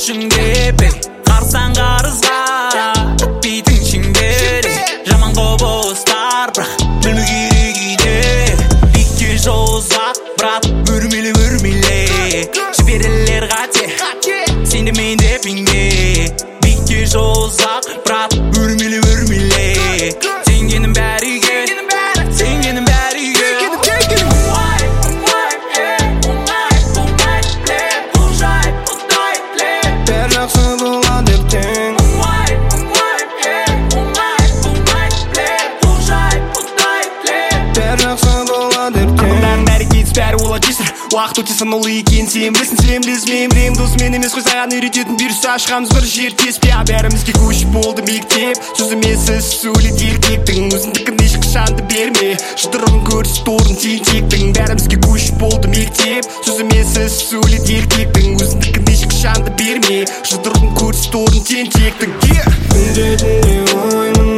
жүнге бей қарсаң қарызға бітпейтін шеңбер жаман құбылыстар бірақ білмеу керек үйде биікке жол ұзақ брат өрмеле жіберілер қате сенде менде пенде биікке жол ұзақ брат өрмеле теңгенің бәрі үйге теңгенің бәрі үйге бәрі жақсы болады ертең бәрі жақсы болады ертең адамдардың бәрі кетіс бәрі олады жесір уақыт өте санаулы екенін сен білесің сен білесің мен білемін досымен емес қой саған үйрететін бұйырса ашқанбыз бір жер теспе бәрімізге көшіп болды мектеп сөз емес іс сөйлет еркектің өзіңдікін ешқашан да берме жұдырығын көрсет орын тентектің бәрімізге көшіп болды мектеп сөз емес іс сөйлет еркектің өзіңдікін ешқашан да берме жұдырығын көрсет орын тентектің күндетінде оймын